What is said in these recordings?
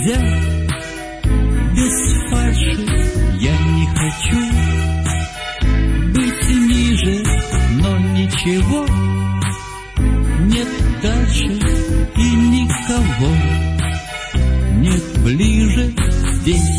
нельзя, без фальши я не хочу быть ниже, но ничего нет дальше и никого нет ближе здесь.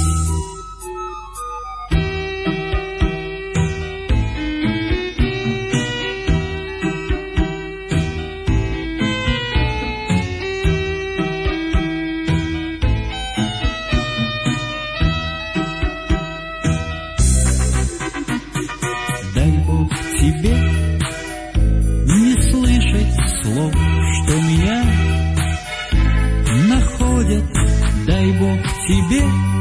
Дай Бог тебе не слышать слов, что меня находят. Дай Бог тебе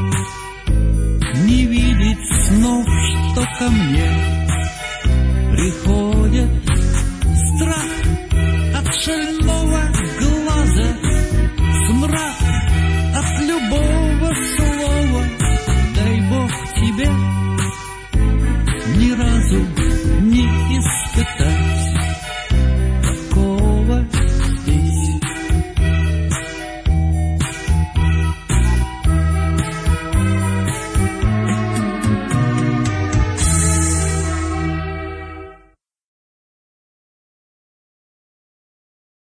не видеть снов, что ко мне приходят. Страх от шального глаза, смрад от любого слова. Дай Бог тебе ни разу не испытать